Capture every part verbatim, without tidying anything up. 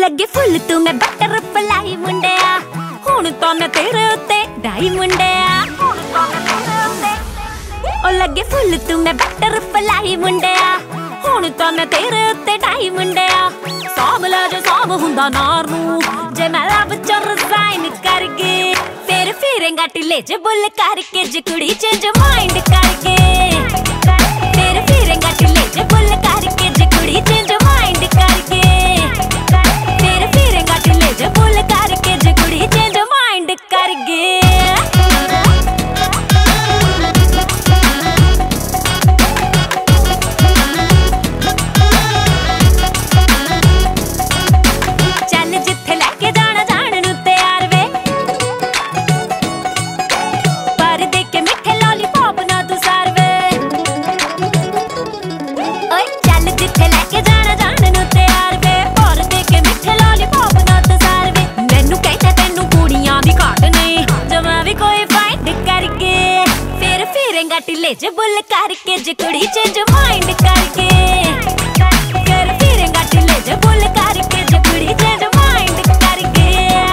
लगे फुल तू मैं बटरफ्लाई मुंडिया, हुण तो मैं तेरे उत्ते डाई मुंडिया। ओ लगे फुल तू मैं बटरफ्लाई मुंडिया, हुण तो मैं तेरे उत्ते डाई मुंडिया। साब ला जो साब हुंदा नार नू, जे मैं लब च रिजाइन कर गई फिर फिरेंगा टिले च बुल करके, जे कुड़ी चेंज माइंड करके फिर फिरेंगा टिले च बुल करके, जे कुड़ी चेंज माइंड करके फिर फिरेंगा टिले च बुल करके, जे कुड़ी चेंज माइंड करके। टिले च बुल करके, जे कुड़ी चेंज माइंड करके फिर फिरेंगा टिले च बुल करके, जे कुड़ी चेंज माइंड करके।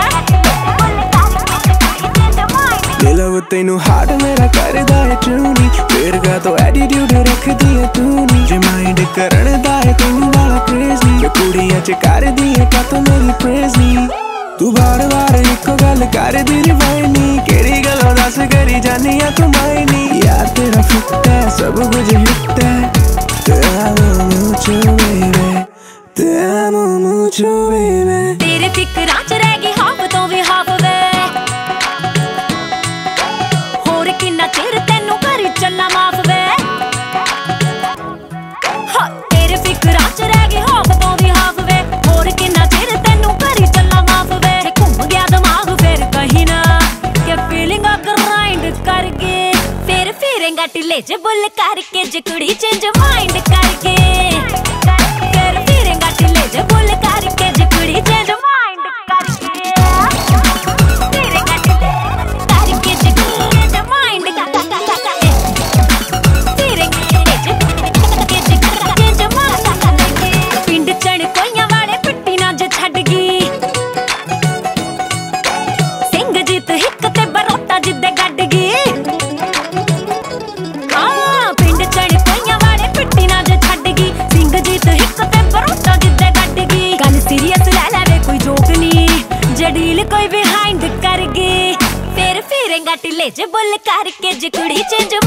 दिल वो तेनू हार्ट मेरा करदा है ट्यूनी, फिर का तो एटीट्यूड रख दिया तूनी। जे माइंड करन दा है तेनू वाला क्रेज नी, कुड़ियां च कर दी है का तो मेरी प्रेज नी। तू बार बार इको गल कर दी रिवाइनी, केड़ी गल्लों दस करी जानी आ तू मायनी। यार तेरा फिट है सब कुछ हिट है, ते amo mucho baby, te amo mucho baby। तेरे फिकरां च रह गई हाफ तो भी हाफ वे, होर किन्ना चिर तेनू करी चलना माफ वे। हाँ तेरे फिकरां च रह गई हाफ तो भी हाफ वे, होर किन्ना चिर तेनू करी चलना माफ वे। घूम गया दिमाग फिर कहीं ना के फीलिंग ग्राइंड करके, फिर फिरेंगा टिले च बुल करके, जे कुड़ी चेंज माइंड करके फिर फिरेंगा टिले च बुल करके, जे कुड़ी चेंज माइंड करके फिरेंगा टिले करके, जे कुड़ी चेंज माइंड करके फिरेंगा टिले च करके, जे कुड़ी चेंज माइंड करके। पिंड चढ़ कोइयां वाले पिट्टी ना जे छड़ गई, सिंह जीत हिक ते बरोटा जिद्दे गड्ड गई। डील कोई बिहाइंड कर गई, फिर फिरेंगा टिले च बुल करके, जे कुड़ी चेंज